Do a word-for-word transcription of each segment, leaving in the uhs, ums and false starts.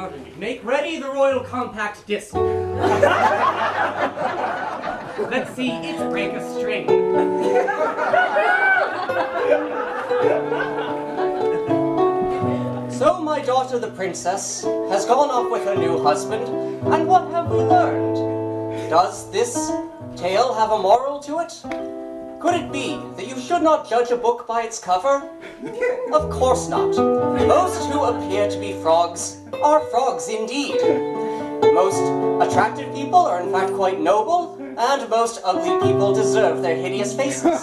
Make ready the Royal Compact Disc. Let's see it break a string. So my daughter, the princess, has gone off with her new husband, and what have we learned? Does this tale have a moral to it? Could it be that you should not judge a book by its cover? Of course not. Most who appear to be frogs are frogs indeed. Most attractive people are in fact quite noble, and most ugly people deserve their hideous faces.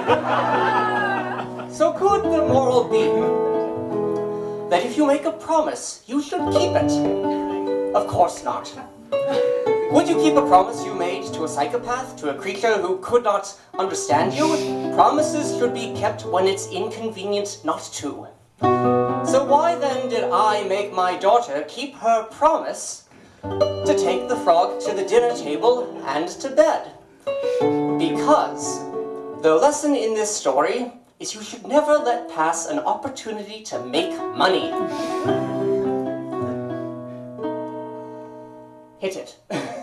So could the moral be that if you make a promise, you should keep it? Of course not. Would you keep a promise you made to a psychopath, to a creature who could not understand you? Promises should be kept when it's inconvenient not to. So why then did I make my daughter keep her promise to take the frog to the dinner table and to bed? Because the lesson in this story is you should never let pass an opportunity to make money. Hit it.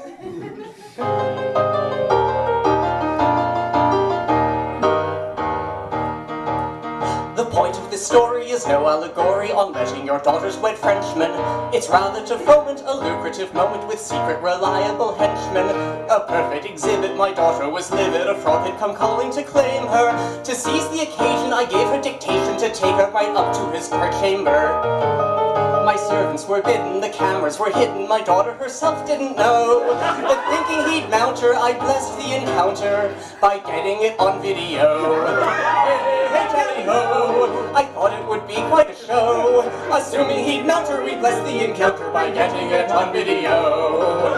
The point of this story is no allegory on letting your daughters wed Frenchmen. It's rather to foment a lucrative moment with secret, reliable henchmen. A perfect exhibit, my daughter was livid. A frog had come calling to claim her. To seize the occasion, I gave her dictation to take her right up to his her chamber. My servants were bidden, the cameras were hidden, my daughter herself didn't know. But thinking he'd mount her, I blessed the encounter by getting it on video. Hey, hey, tally-ho, I thought it would be quite a show. Assuming he'd mount her, we blessed the encounter by getting it on video.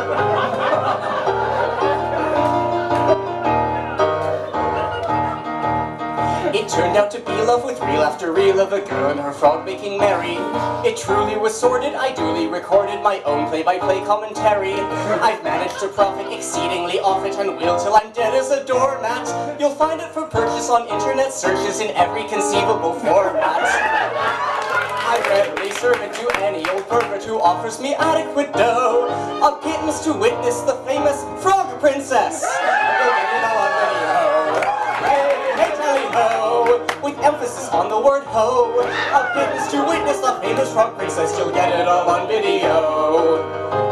It turned out to be love with reel after reel of a girl and her frog making merry. It truly was sordid, I duly recorded my own play-by-play commentary. I've managed to profit exceedingly off it and will till I'm dead as a doormat. You'll find it for purchase on internet searches in every conceivable format. I readily serve it to any old pervert who offers me adequate dough. A pittance to witness the famous Frog Princess. You'll get it all on video. Hey, hey, tally-ho, with emphasis on the word ho. A pittance to witness the famous Frog Princess. You'll get it all on video.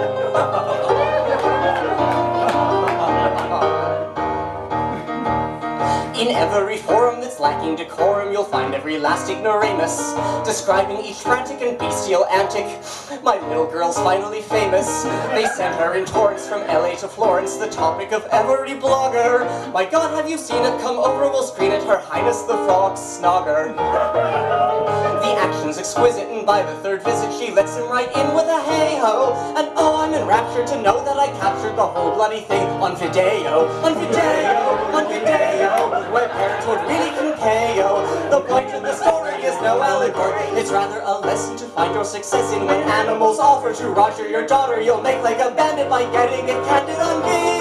In every forum that's lacking decorum, you'll find every last ignoramus describing each frantic and bestial antic. My little girl's finally famous. They sent her in torrents from L A to Florence, the topic of every blogger. My God, have you seen it? Come over, we'll screen it. Her Highness the Frog Snogger. The action's exquisite, and by the third visit she lets him right in with a hey-ho. And oh, I'm enraptured to know that I captured the whole bloody thing on video, on video, on video, where parenthood really can K O. The point of the story is no allegory, it's rather a lesson to find your success in. When animals offer to Roger your daughter, you'll make like a bandit by getting it candid on video.